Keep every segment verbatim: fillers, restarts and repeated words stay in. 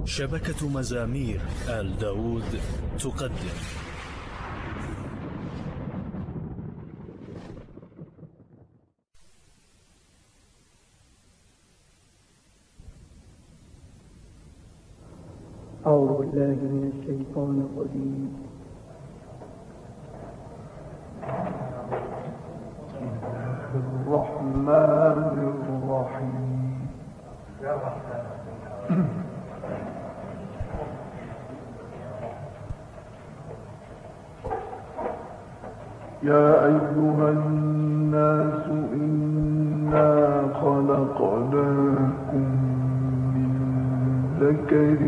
شبكة مزامير آل داود تقدم. أعوذ بالله من الشيطان الرجيم. الرحمن الرحيم. يا أيها الناس إنا خلقناكم من ذكر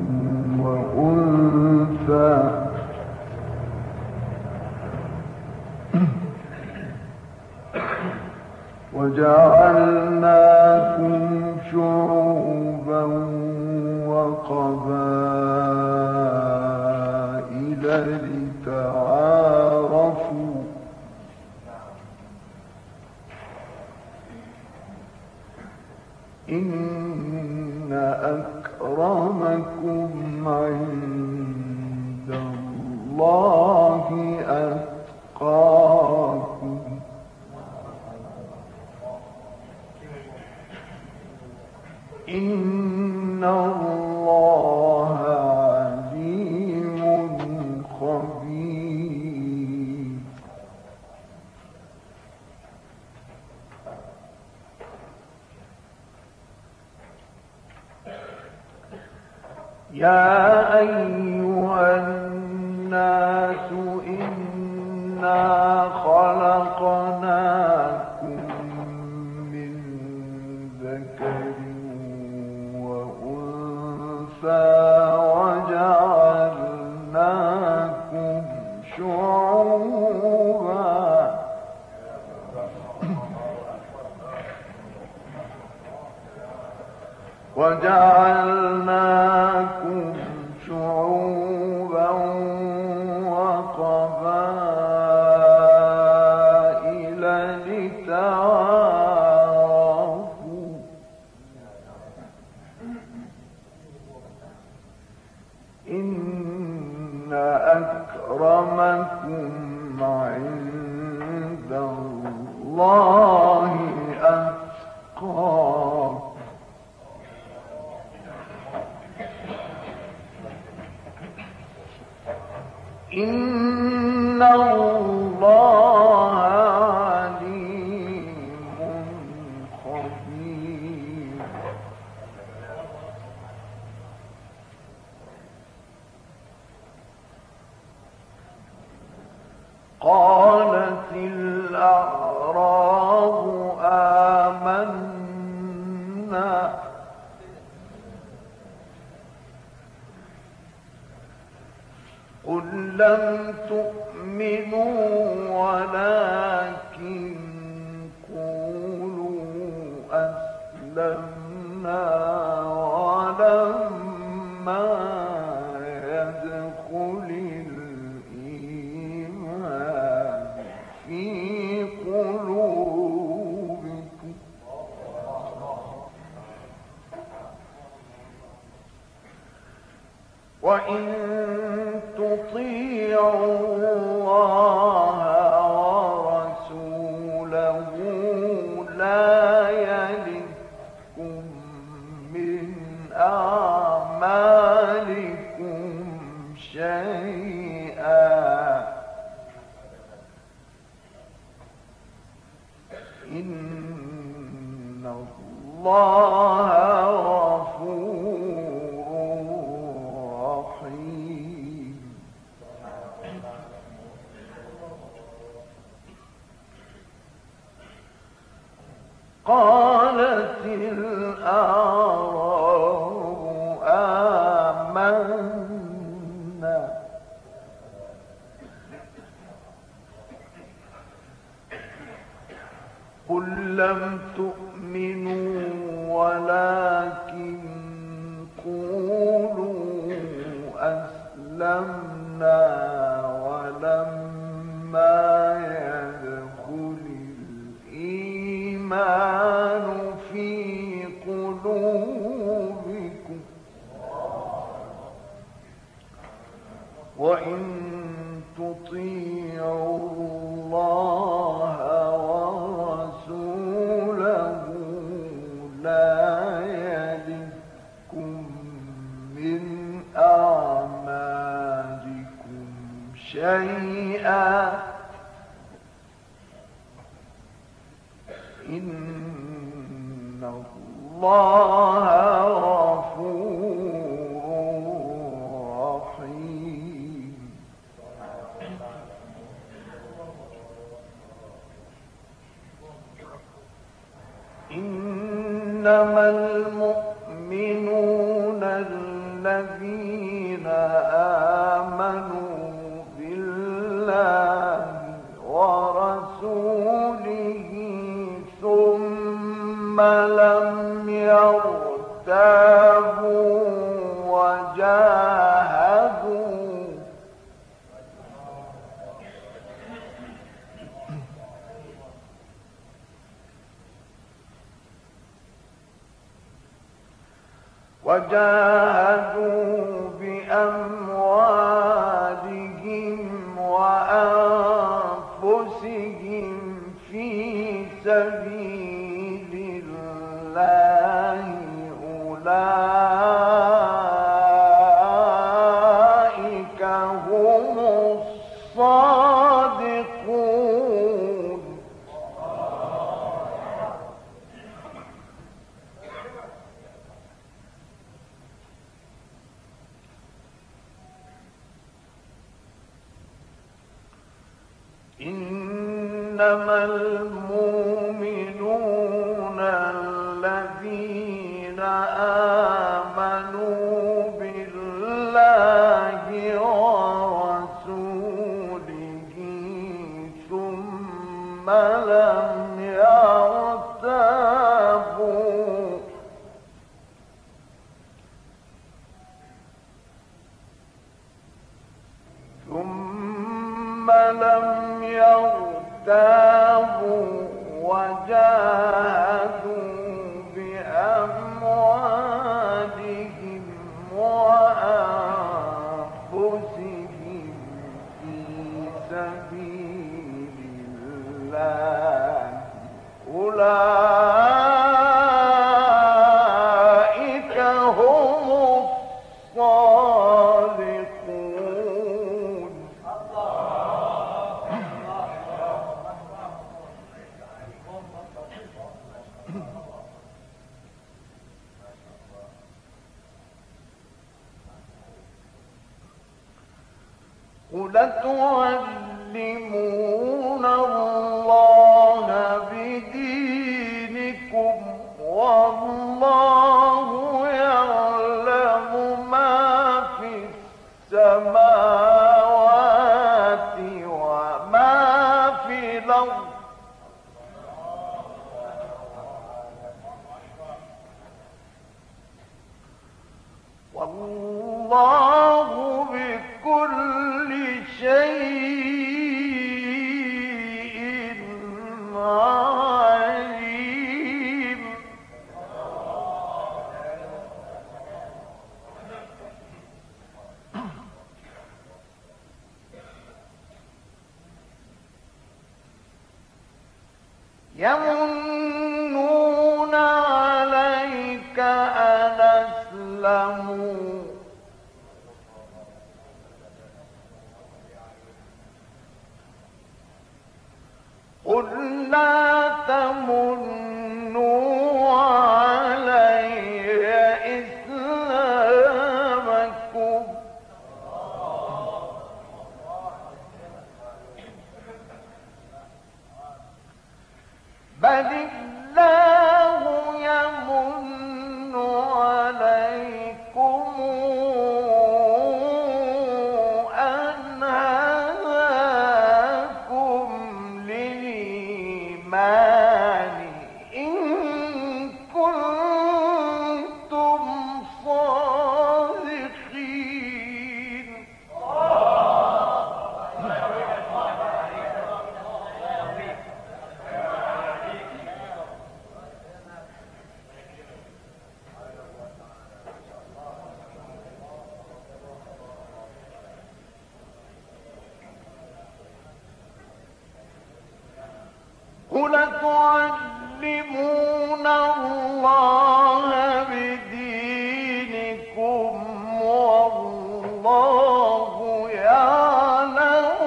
وأنثى وجعلناكم شعوبا وقبائل لتعارفوا إن أكرمكم عند الله أتقاكم إن الله عليم خبير. يا أيها الناس إنا خلقناكم من ذكر وأنثى وجعلناكم شعوبا وجعلناكم شعوبا وقبائل لتعارفوا إن أكرمكم عند الله أتقاكم إن الله عليم خبير. قالت الأعراب آمنا قل لم تؤمنوا ولكن قولوا أسلمنا ولما يدخل الإيمان في قلوبكم وإن تطيعوا الله ورسوله لا يلدكم من أعمالكم شيئا إن الله قالت الأعراب آمنا قل لم تؤمنوا شيئا إن الله غفور رحيم. إنما المؤمنون الذين آمنوا بالله ورسوله ثم لم يرتابوا وجاهدوا وجاهدوا بأموالهم وأنفسهم في سبيل الله أولئك هم الصادقون. إنما المؤمنون الذين آمنوا بالله ورسوله ثم لم يرتابوا ثم لم يرتابوا وجاهدوا بأموالهم وأنفسهم في سبيل الله أولئك هم الصادقون. قل تعلمون الله بدينكم والله يعلم ما في السماوات وما في الأرض والله بكل شيء عليم. يمنون عليك أن أسلموا قل لا تمنوا علي إسلامكم بل الله يمن عليكم أن هداكم للإيمان إن كنتم صادقين. قل تعلمون الله بدينكم والله يعلم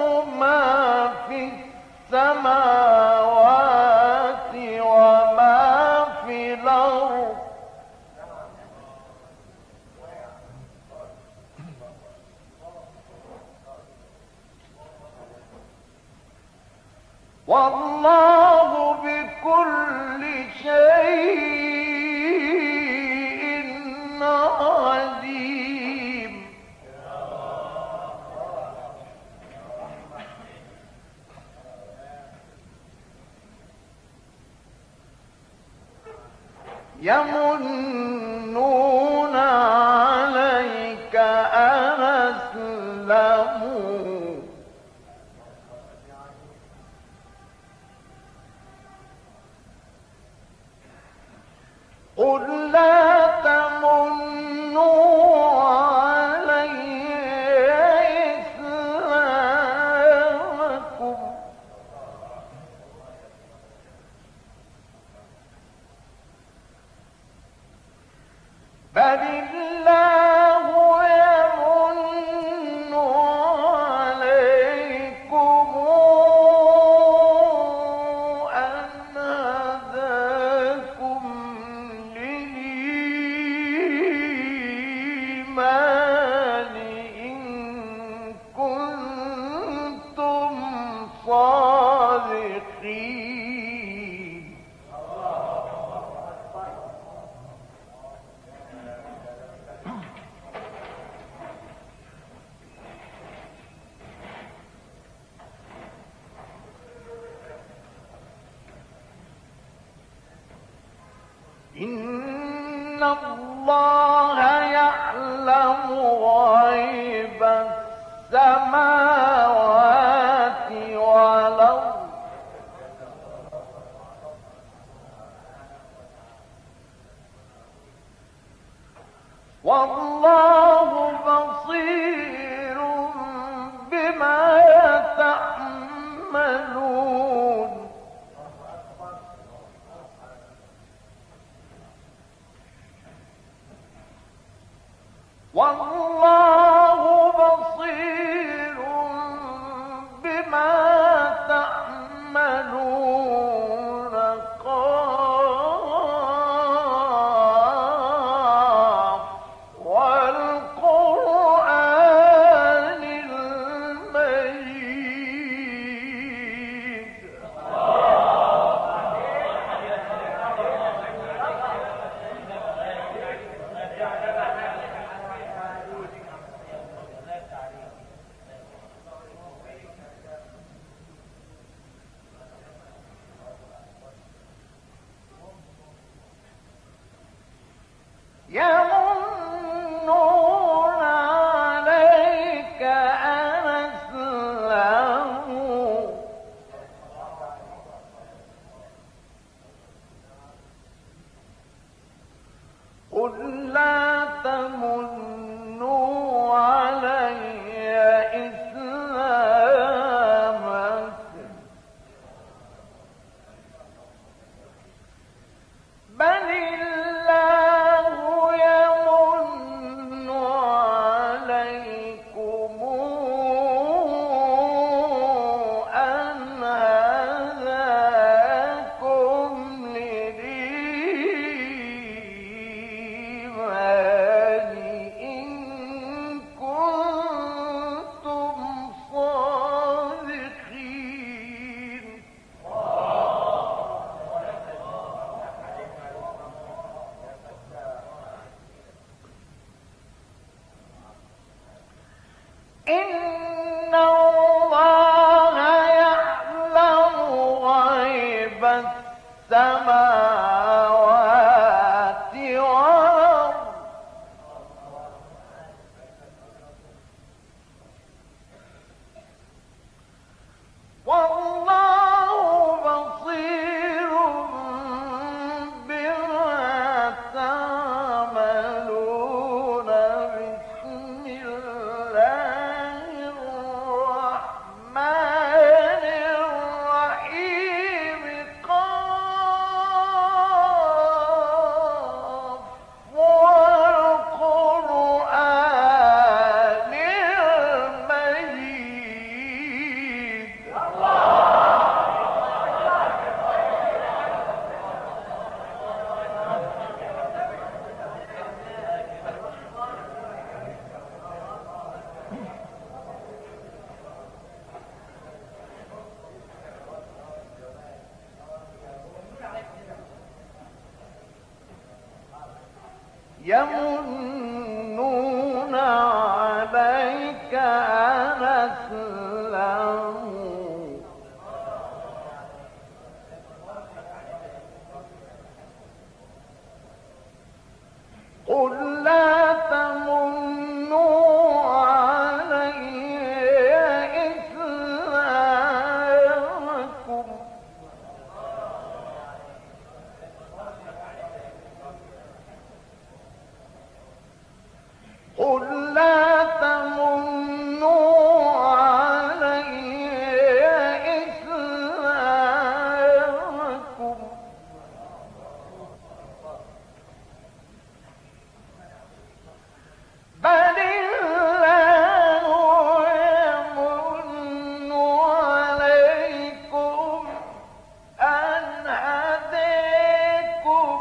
والله بكل شيء عليم. يمنون عليك أن أسلموا قل لا تمنوا علي إسلامكم بل الله يمن عليكم أن هداكم للإيمان إن كنتم صادقين. إن الله يعلم غيب السماوات والأرض والله بصير بما تعملون. والله بصير بما تعملون. قاف والقرآن المجيد. يمنون عليك أن أسلموا قل لا تمنوا علي إسلامكم بل الله يمن عليكم أن هداكم للإيمان إن كنتم صادقين. إن الله يعلم غيب السماوات والأرض والله بصير بما تعملون. بسم الله يمنون عليك أن أسلموا قل لا تمنوا علي إسلامكم قل لا تمنوا علي إسلامكم بل الله يمن عليكم أن هديكم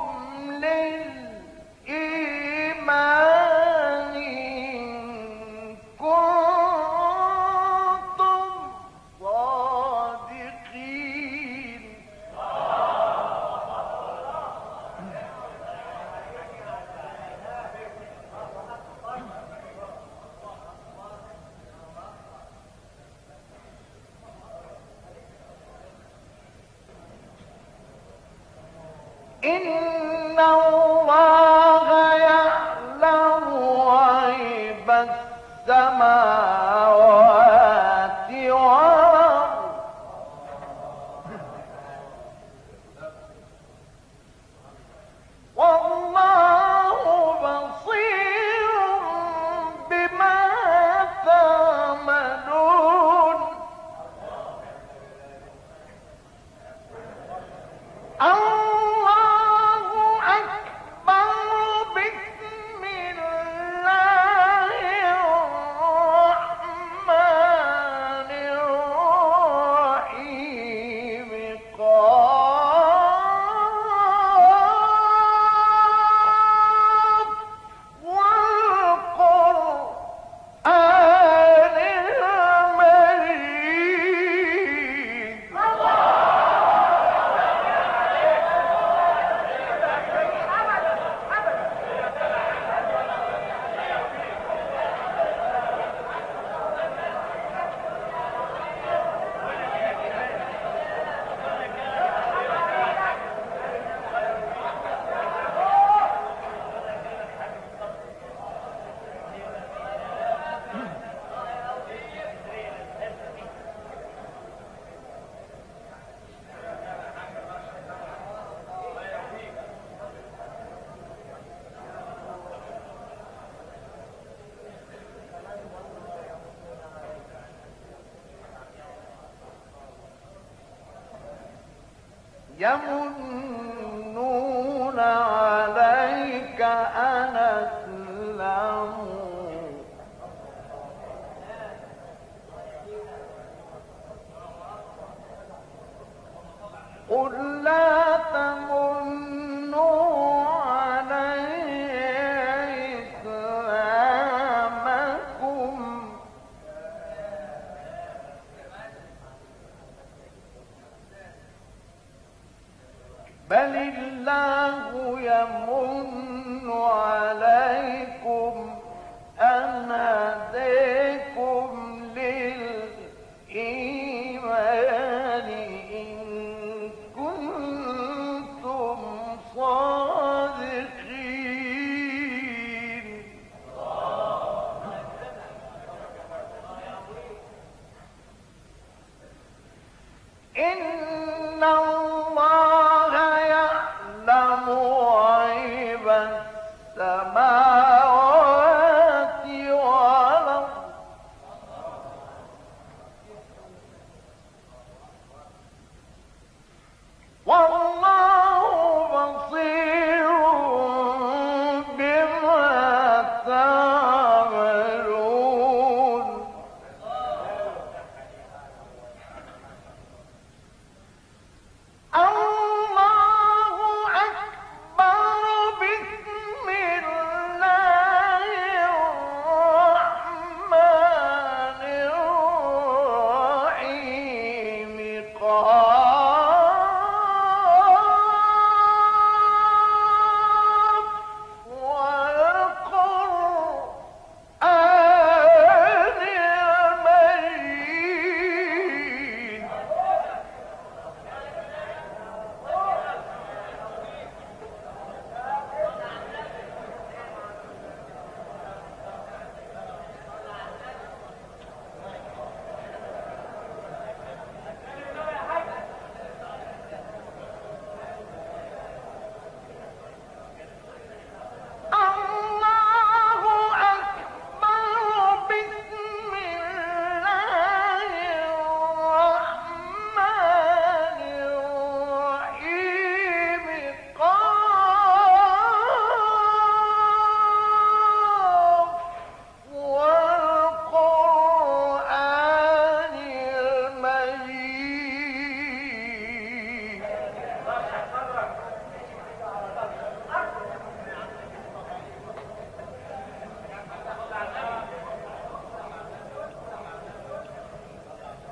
للإيمان إن كنتم صادقين إن الله يعلم غيب السماوات والأرض والله بصير بما تعملون الله أكبر بسم الله الرحمن الرحيم قاف والقرآن المجيد يمنون عليك أن أسلموا قل لا تمنوا علي إسلامكم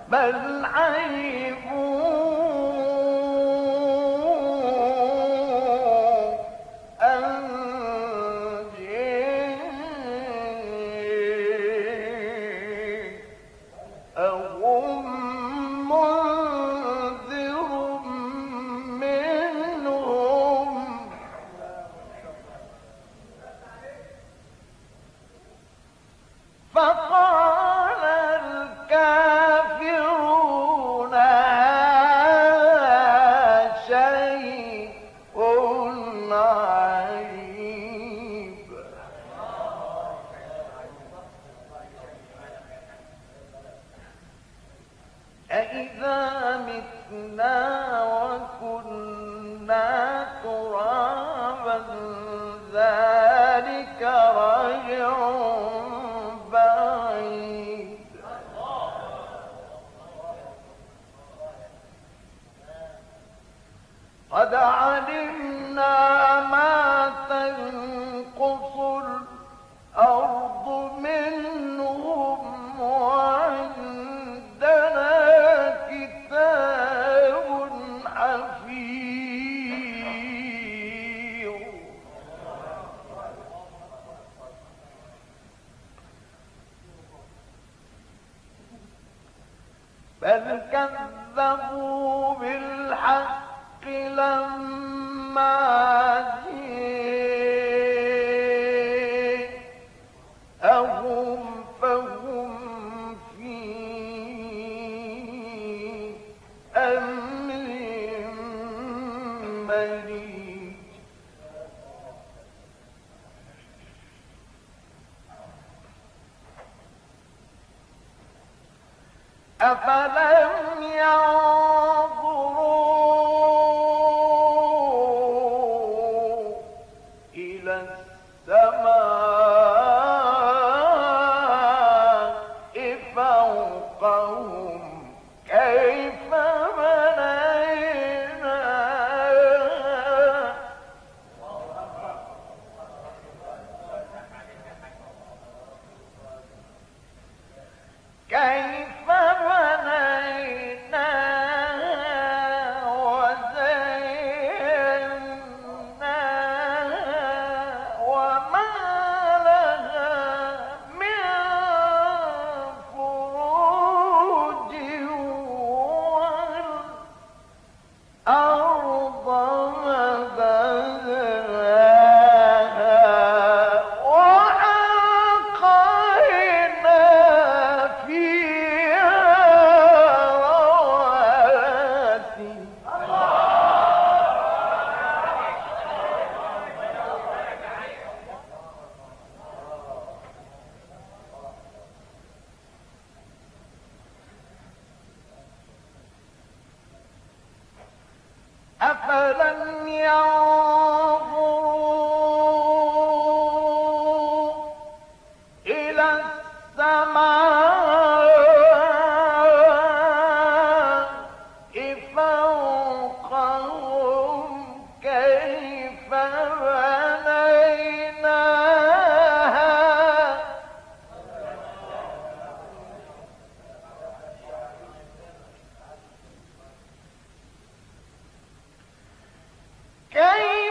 بل عجبوا أن جاءهم منذر منهم فقال الكافرون هذا شيء عجيب. أإذا متنا وكنا ترابا ذلك رجع بعيد. قد علمنا ما تنقص الأرض منهم وعندنا كتاب حفيظ. بل كذبوا بالحق لما جاءهم فهم في أمر مريج. أفلم ينظروا إلى السماء فوقهم كيف بنيناها كيف بنيناها وزيناها وما لها من فروج والأرض مددناها وألقينا فيها رواسي أفلم ينظروا إلى السماء فوقهم كيف بنيناها كيف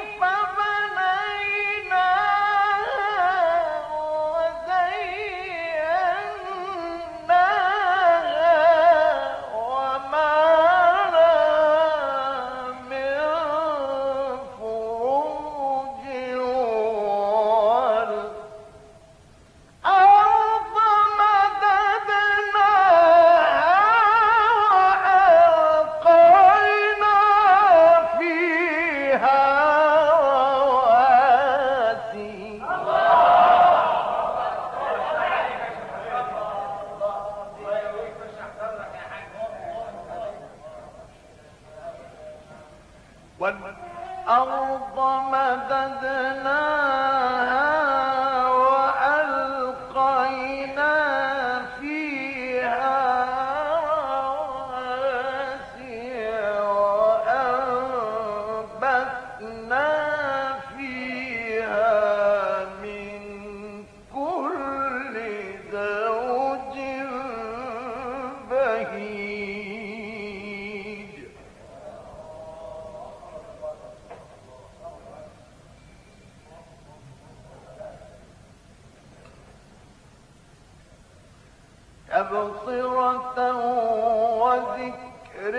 تبصرة وذكر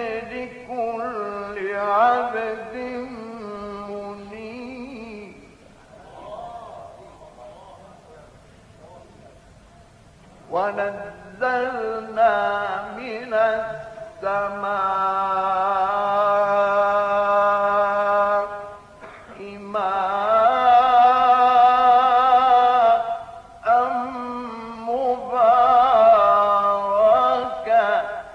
لكل عبد منيب. ونزلنا من السماء ماء مباركا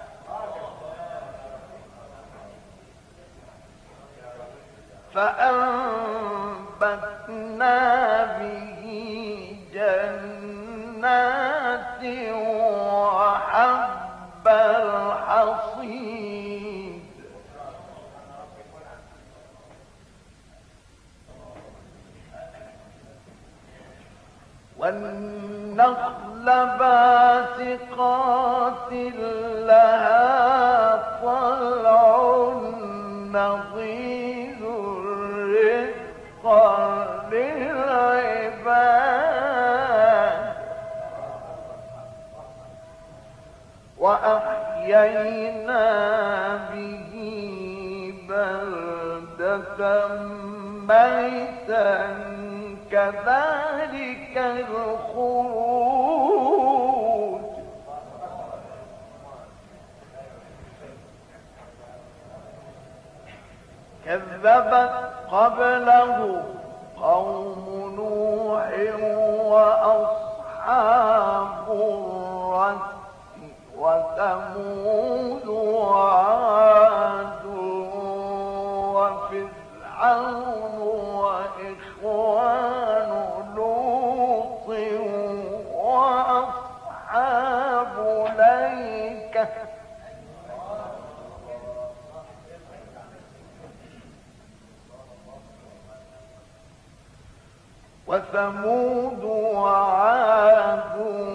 فأنبتنا به جنات وحب الحصيد والنخل باسقات لها طلع نضيد رزقا للعباد وأحيينا به بلدة ميتا كذلك الخروج كذبت قبله قوم نوح وأصحاب الرس وثمود وعاد وفرعون وإخوان لوط وأصحاب الأيكة وثمود وعاد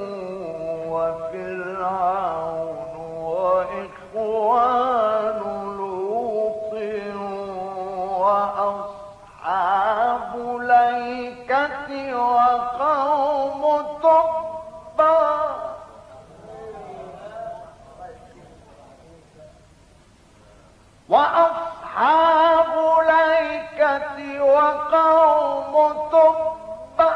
وفرعون وإخوان لوط وأصحاب الأيكة وقوم تبع وأصحاب الأيكة وقوم تبع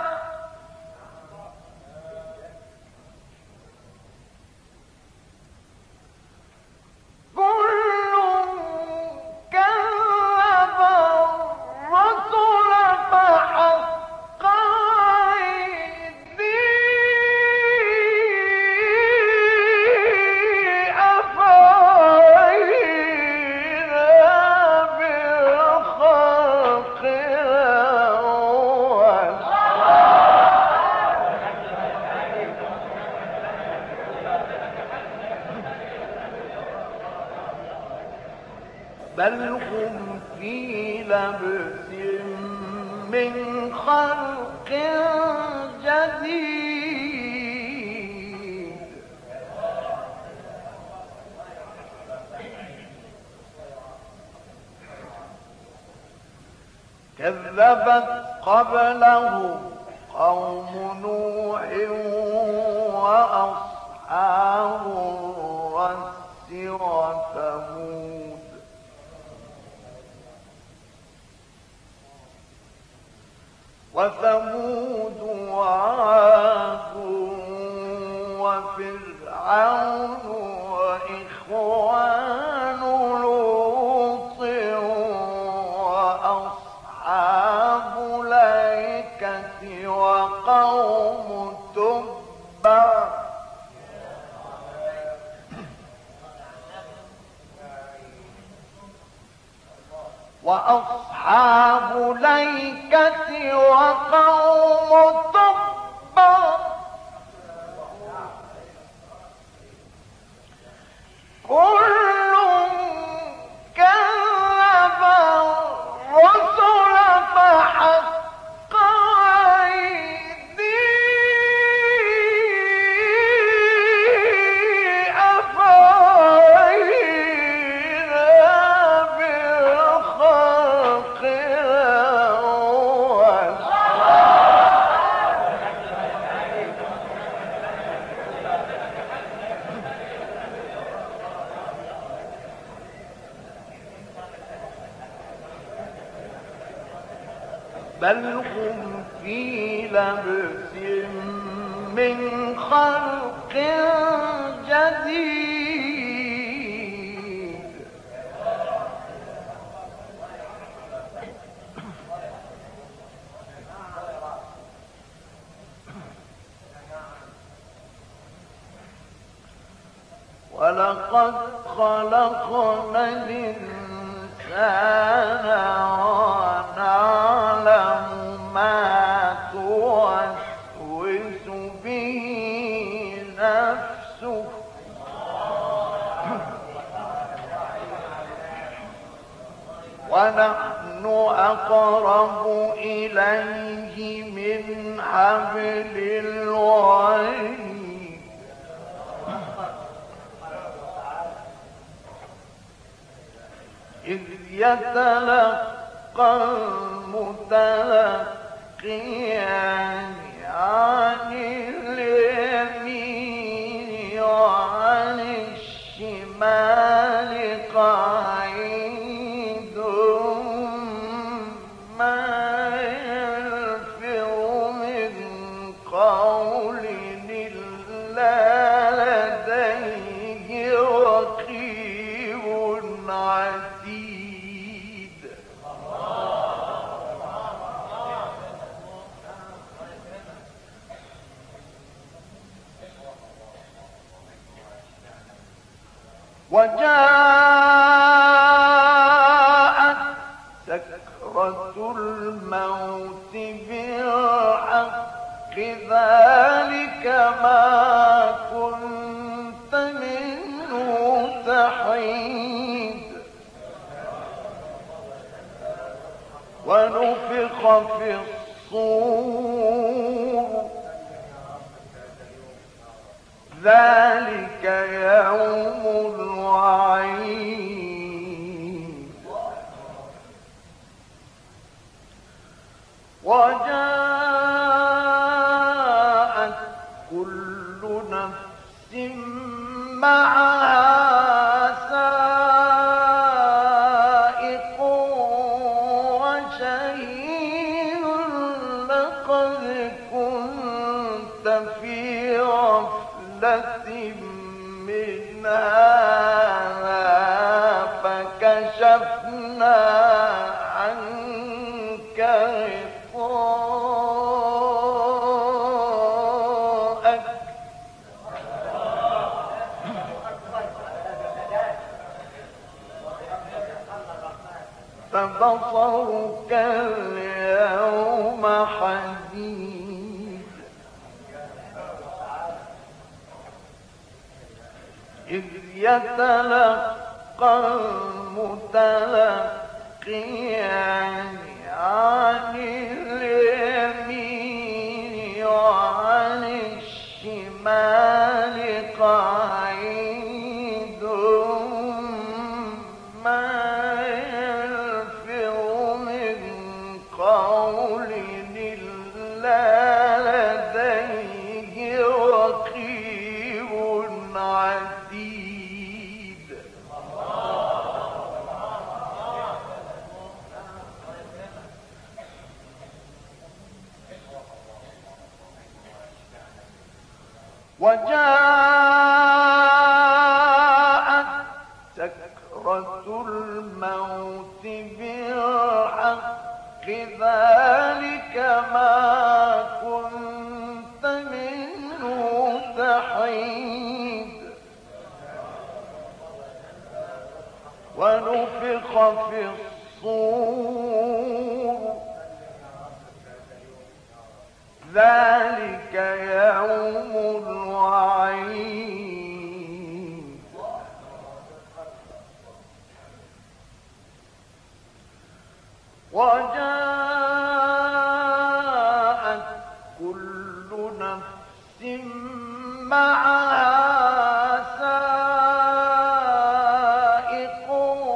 بل هم في لبس من خلق جديد كذبت قبله قوم نوح وأصحاب الرس وثمود وثمود وعاد وفرعون وإخوان لوط وأصحاب الأيكة وقوم تبع وأصحاب الأيكة وقوم تبع كل كذب الرسل فحق وعيدي أفعينا بالخلق الأول بل هم في لبس من خلق جديد. ولقد خلقنا الإنسان ونعلم ما توسوس به نفسه ونحن أقرب إليه من حبل الوريد. إذ يتلقى المتلقيان عن اليمين وعن الشمال قعيد ما يلفظ من قول إلا لديه رقيب عتيد. وجاءت سكرة الموت بالحق ذلك ما كنت منه تحيد. ونفخ في الصور ذلك يوم الوعيد. وجاءت كل نفس معها سائق وشهيد. لقد كنت في غفلة من هذا فكشفنا عنك غطاءك فبصرك اليوم حديد. إذ يتلقى المتلقيان عن اليمين وعن الشمال قعيد ما يلفظ من قول إلا لديه رقيب عتيد. وجاءت سكرة الموت بالحق ذلك ما كنت منه تحيد. ونفخ في الصور ذلك يوم الوعيد. وجاءت كل نفس معها سائق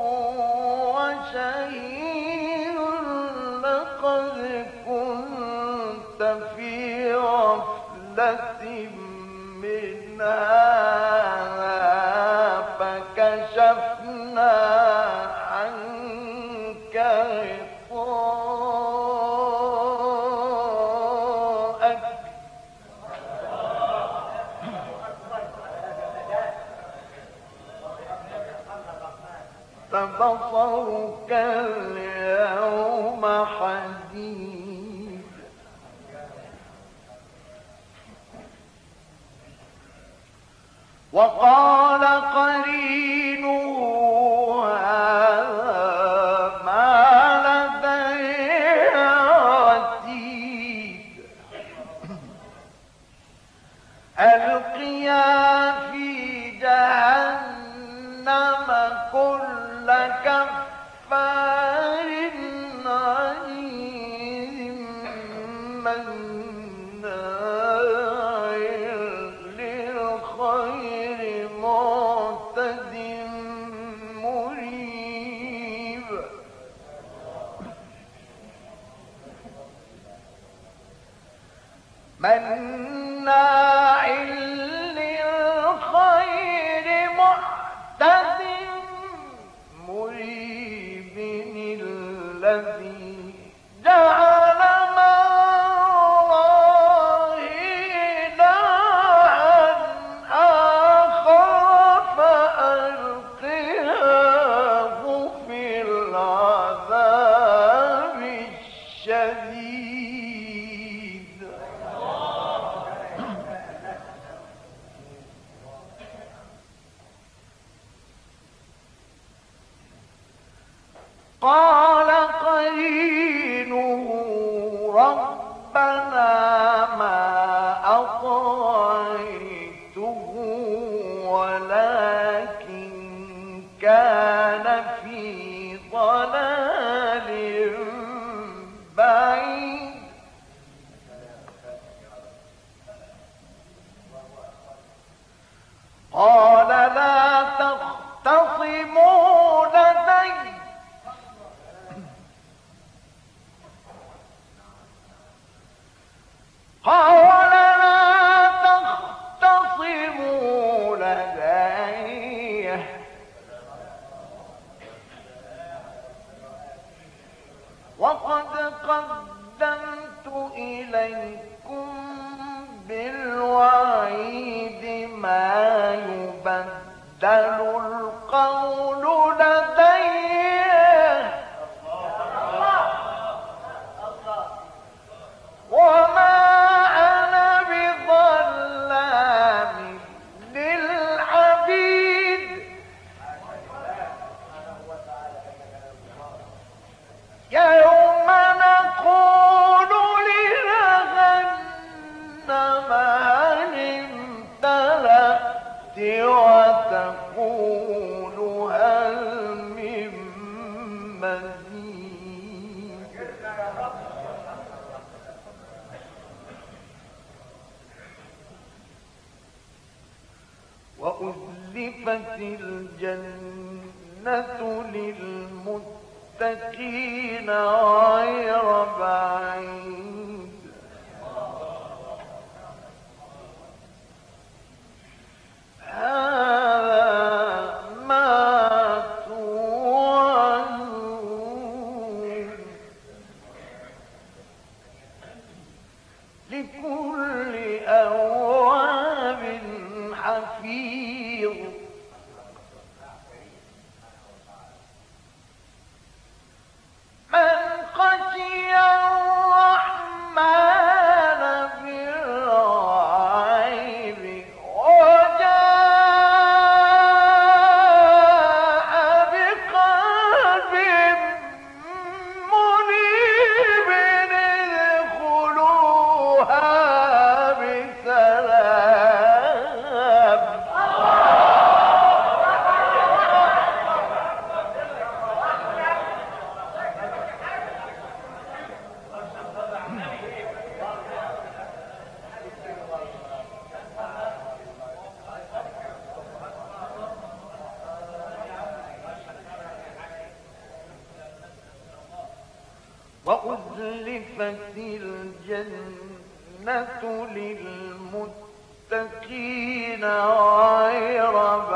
وشهيد. لقد كنت في غفلة من هذا فكشفنا عنك غطاءك بصرك اليوم حديد وقال قرينه هذا ما لدي عتيد ألقيا في جهنم كل كفار عنيد مناع للخير معتد مريب مناع للخير معتد مريب الذي جعل مع الله إلها آخر فألقياه في العذاب الشديد قال قرينه ربنا ما أطغيته ولكن كان في ضلال بعيد قال لا تختصموا لدي قال لا تختصموا لدي وقد قدمت إليكم بالوعيد ما يبدل القول لدي وما أنا بظلام للعبيد يوم نقول لجهنم هل امتلأت وتقول هل من مزيد وأزلفت الجنة للمتقين غير بعيد هذا ما توعدون لكل أواب حفيظ من خشي الرحمن بالغيب وجاء بقلب منيب ادخلوها بسلام وأزلفت الجنة للمتقين غير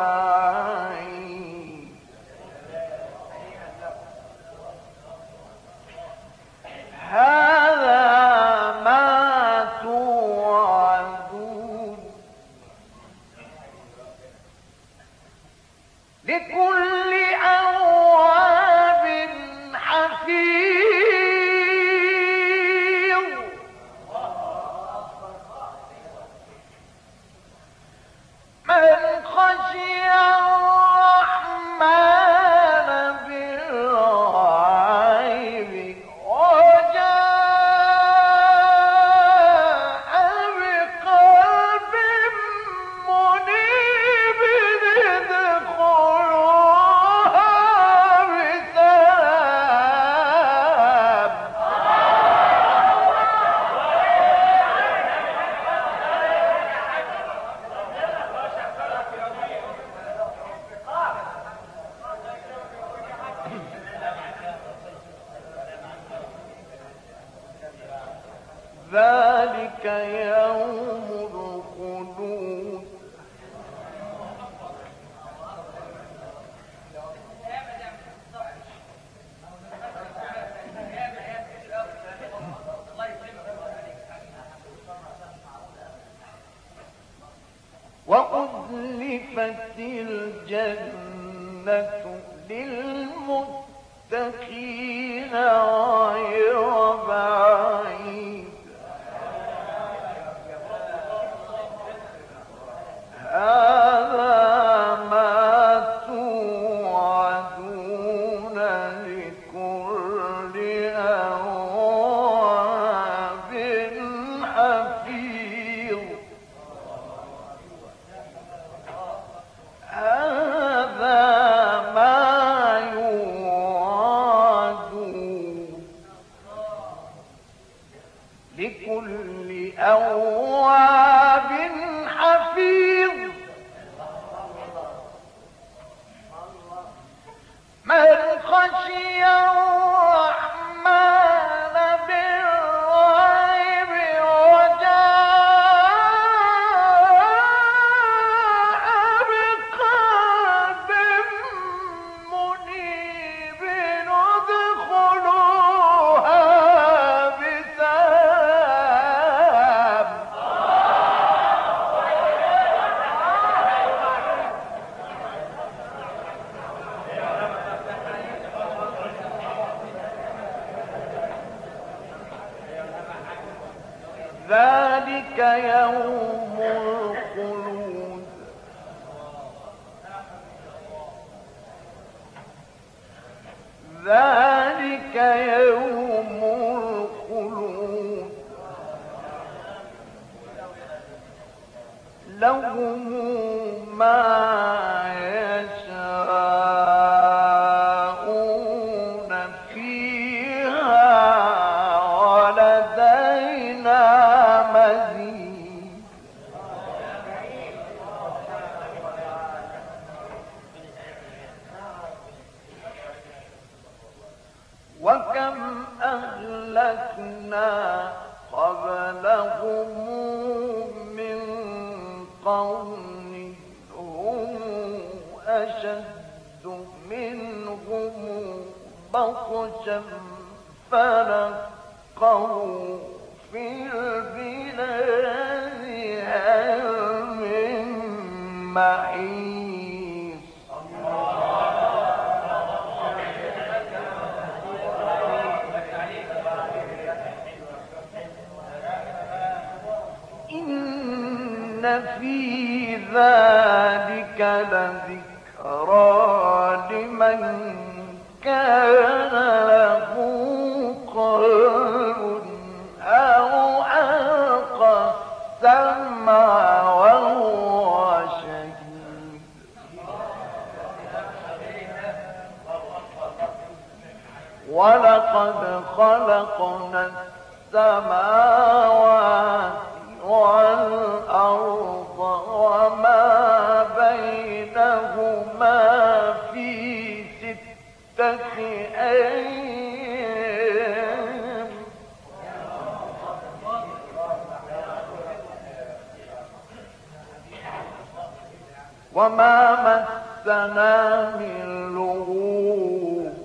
بعيد هذا ما توعدون لكل أواب خشي الرحمن بالغيب وجاء بقلب منيب ادخلوها بسلام. ذلك يوم الخلود. وأزلفت الجنة للمتقين غير بعيد. هذا ما توعدون لكل أواب حفيظ. هذا ما يوعدون لكل أواب حفيظ. من خشي الرحمن بالغيب وجاء بقلب منيب ادخلوها بسلام. ذلك يوم الخلود. ذلك يوم الخلود. لهم ما يشاءون فيها ولدينا مزيد. وكم أهلكنا قبلهم من قرن هم أشد منهم بطشا فنقروا في البلاد هل من محيص. إن في ذلك لذكرى لمن كان له قلب أو ألقى السمع وهو شهيد. ولقد خلقنا السماوات والأرض وما بينهما في ستة أيام. وما مسنا من لغوب.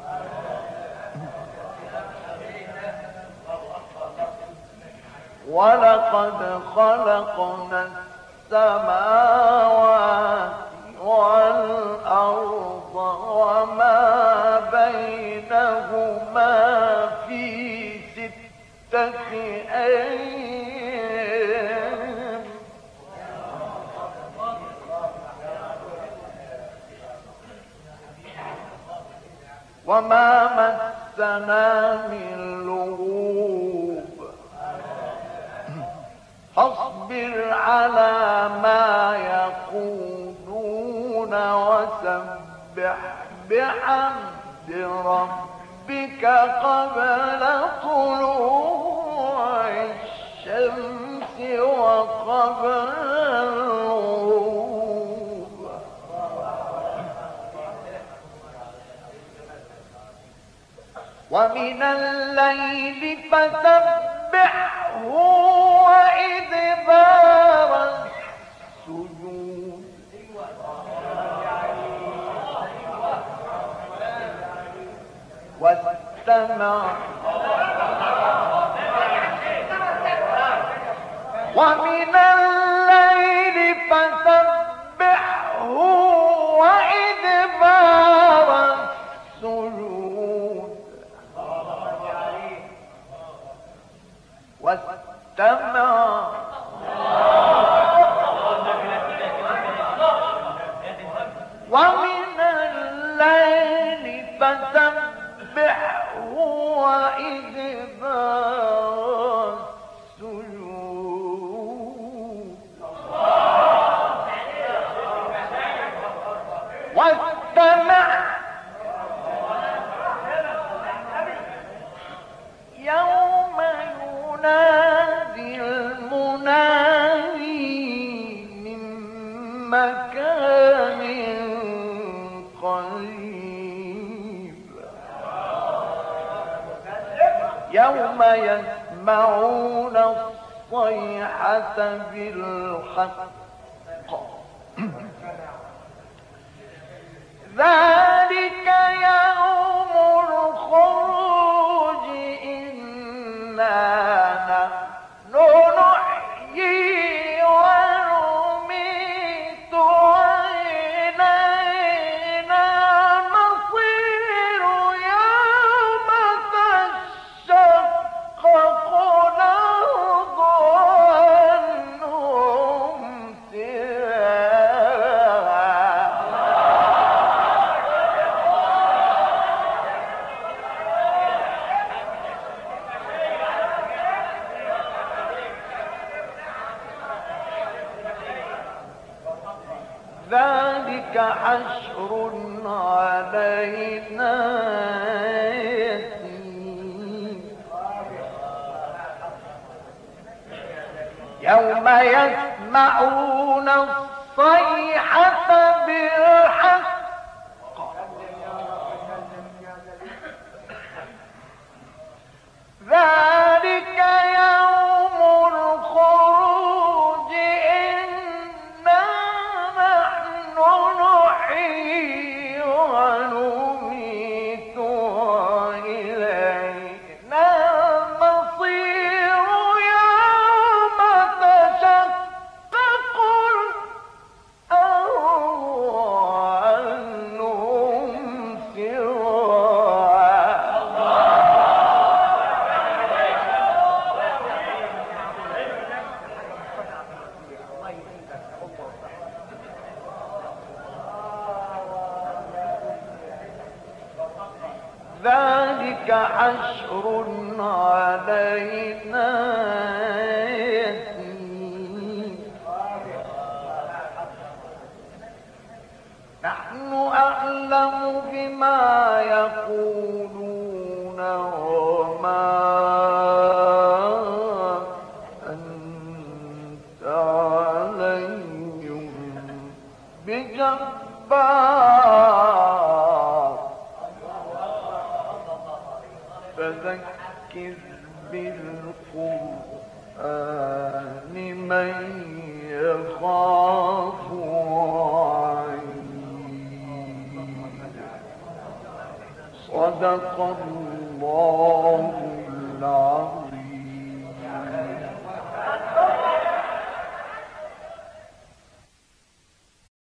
ولقد خلقنا السماوات والأرض وما بينهما في ستة أيام. وما مسنا من لغوب فاصبر على ما يقولون وسبح بحمد ربك قبل طلوع الشمس وقبل الغروب ومن الليل فسبحه وإدبار السجود واستمع ومن الليل فسبحه وإدبار السجود واستمع ومن الليل فسبحه وإدبار السجود واستمع يوم ينادي المنادي من مكان قريب يوم يسمعون الصيحة بالحق ذلك يوم الخروج إنا نحن نحيي ونميت وإلينا المصير يوم تشقق الأرض عنهم ذلك حشر علينا يسير يوم يسمعون الصيحة بالحق ذلك يوم الخروج إنا نحن نحيي ونميت وإلينا المصير يوم تشقق الأرض عنهم ذلك حشر علينا يسير نحن أعلم بما يقولون وما أنت عليهم بجبار فذكر بالقرآن من يخاف وعيد صدق الله العظيم.